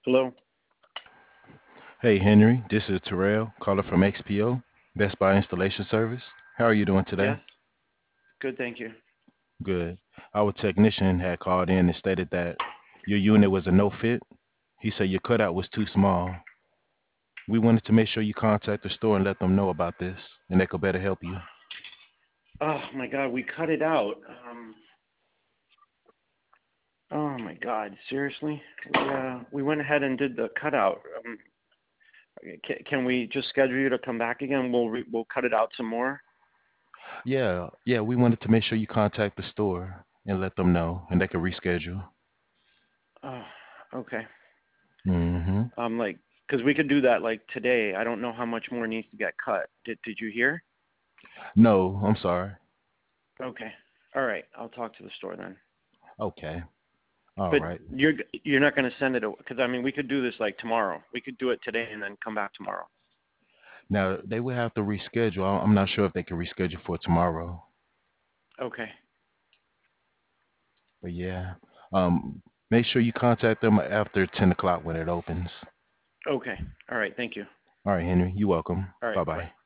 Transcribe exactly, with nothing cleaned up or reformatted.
Hello? Hey Henry, this is Terrell, caller from X P O, Best Buy Installation Service. How are you doing today? Yes? Good, thank you. Good. Our technician had called in and stated that your unit was a no fit. He said your cutout was too small. We wanted to make sure you contact the store and let them know about this, and they could better help you. Oh my God, we cut it out. Um, oh my God, seriously? We, uh, we went ahead and did the cutout. Um, can, can we just schedule you to come back again? We'll re- we'll cut it out some more. Yeah, yeah, we wanted to make sure you contact the store and let them know, and they could reschedule. Oh, okay. Mm-hmm. Um, like, because we could do that like today. I don't know how much more needs to get cut. Did Did you hear? No, I'm sorry. Okay. All right. I'll talk to the store then. Okay. All But right. you're you're not going to send it because I mean we could do this like tomorrow. We could do it today and then come back tomorrow. Now they will have to reschedule. I- I'm not sure if they can reschedule for tomorrow. Okay. But yeah, um, make sure you contact them after ten o'clock when it opens. Okay. All right. Thank you. All right, Henry, you're welcome. All Bye right. Bye. bye.